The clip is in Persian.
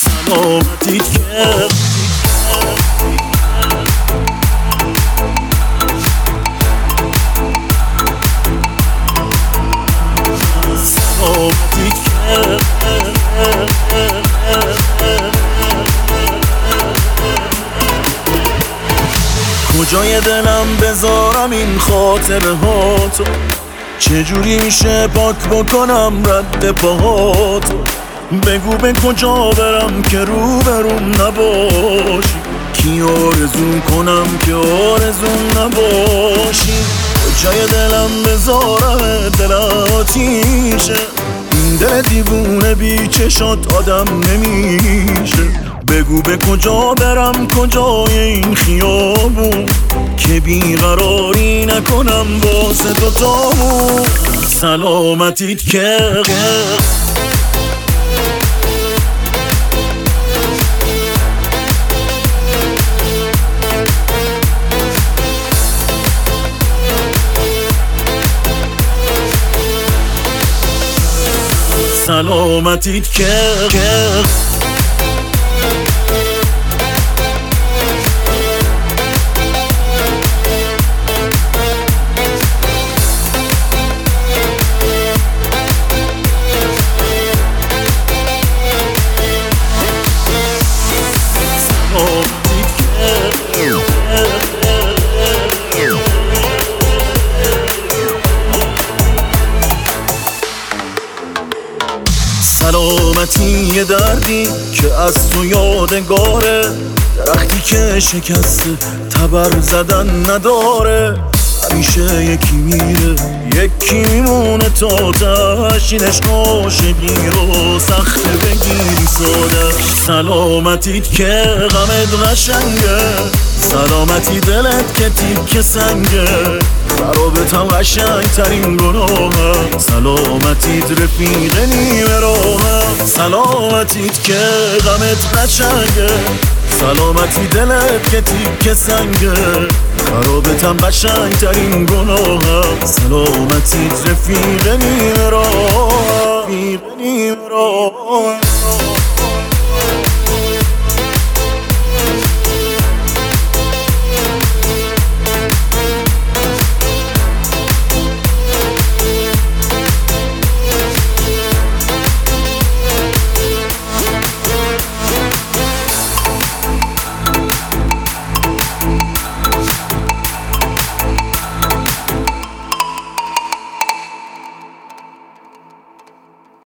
سلامتیت کرد. سلامتیت کرد. کجای دلم بذارم این خاطره هاتو؟ چجوری میشه پاک بکنم رد پاهاتو؟ بگو به کجا برم که روبروم نباشی؟ کی آرزو کنم که آرزوم نباشی؟ کجای دلم بذارم دل آتیشه؟ این دل دیوونه بی چشات آدم نمیشه. بگو به کجا برم کجای این خیابون که بیقراری نکنم واسه دوتامون. سلامتیت کرد. سلامتیت کرد. سلامتی یه دردی که از تو یادگاره، درختی که شکسته تبر زدن نداره. همیشه یکی میره یکی میمونه تا تشینش عاشقی رو سخت بگیری ساده. سلامتیت که غمت قشنگه، سلامتی دلت که تیک سنگه، خرابت هم قشنگ ترین گناهم. سلامتیت رفیق نیمه راهم. سلامتیت که غمت قشنگه، سلامتی دلت که تیک سنگه، خرابت هم قشنگ ترین گناهم. سلامتیت رفیق نیمه راهم.